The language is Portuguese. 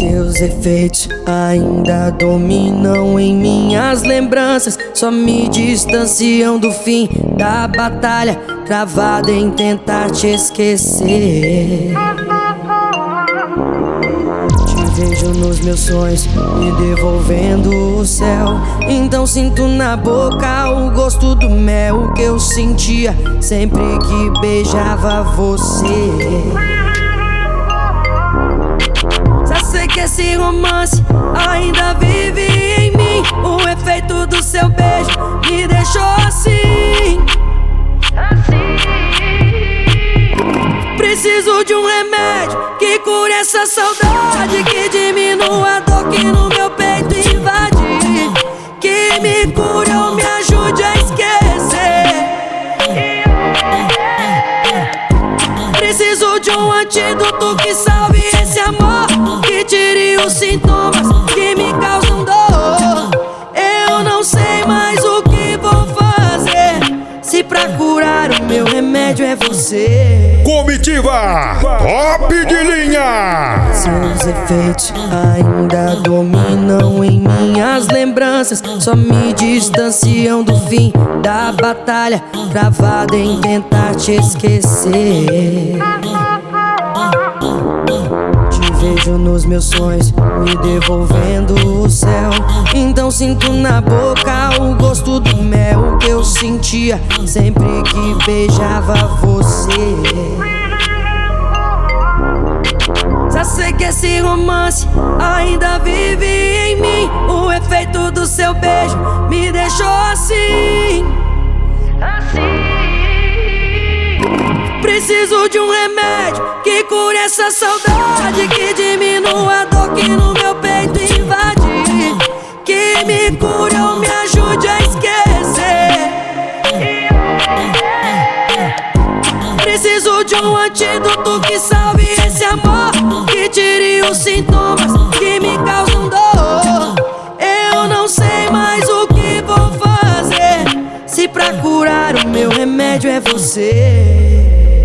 Seus efeitos ainda dominam em minhas lembranças, só me distanciam do fim da batalha, travado em tentar te esquecer. Te vejo nos meus sonhos, me devolvendo o céu. Então sinto na boca o gosto do mel que eu sentia sempre que beijava você. Já sei que esse romance ainda vive em mim. O efeito do seu beijo me deixou assim. Preciso de um remédio que cure essa saudade, que diminua a dor que no meu peito invade, que me cure ou me ajude a esquecer. Preciso de um antídoto que salve esse amor, que tire os sintomas que me causam dor. Eu não sei mais o que vou fazer, se pra curar o meu remédio é você. Comitiva top de linha. Seus efeitos ainda dominam em minhas lembranças, só me distanciam do fim da batalha, travado em tentar te esquecer. Te vejo nos meus sonhos, me devolvendo o céu. Então sinto na boca o gosto do mel que eu sentia sempre que beijava você. Já sei que esse romance ainda vive em mim. O efeito do seu beijo me deixou assim. Preciso de um remédio que cure essa saudade, que diminua a dor que no meu peito invade, que me cure ou me ajude a esquecer. Preciso de um antídoto que salve esse amor, que tire os sintomas que me causam dor. Eu não sei mais o que vou fazer, se pra curar o meu remédio é você.